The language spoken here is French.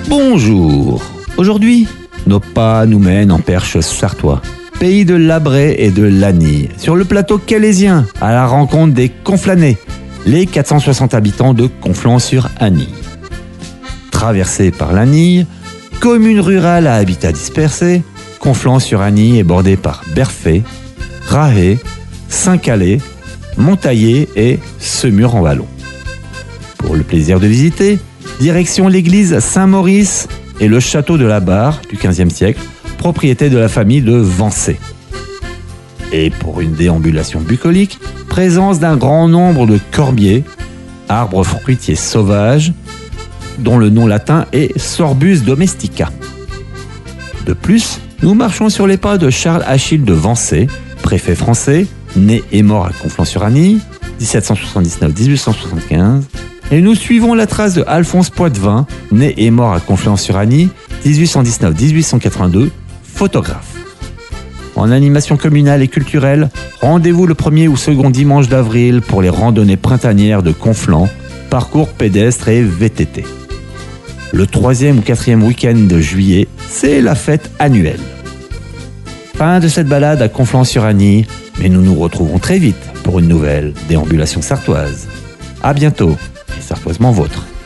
Bonjour. Aujourd'hui, nos pas nous mènent en Perche sartois, pays de l'Abré et de l'Anille, sur le plateau calésien, à la rencontre des Conflanais, les 460 habitants de Conflans-sur-Anille. Traversée par l'Anille, commune rurale à habitat dispersé, Conflans-sur-Anille est bordée par Berfay, Rahé, Saint-Calais, Montaillé et Semur-en-Vallon. Pour le plaisir de visiter, direction l'église Saint-Maurice et le château de la Barre du XVe siècle, propriété de la famille de Vancey. Et pour une déambulation bucolique, présence d'un grand nombre de corbiers, arbres fruitiers sauvages, dont le nom latin est Sorbus domestica. De plus, nous marchons sur les pas de Charles Achille de Vancey, préfet français, né et mort à Conflans-sur-Anille, 1779-1875, et nous suivons la trace de Alphonse Poitvin, né et mort à Conflans-sur-Anille, 1819-1882, photographe. En animation communale et culturelle, rendez-vous le 1er ou 2e dimanche d'avril pour les randonnées printanières de Conflans, parcours pédestres et VTT. Le 3e ou 4e week-end de juillet, c'est la fête annuelle. Fin de cette balade à Conflans-sur-Anille, mais nous nous retrouvons très vite pour une nouvelle déambulation sartoise. À bientôt, et sartoisement vôtre.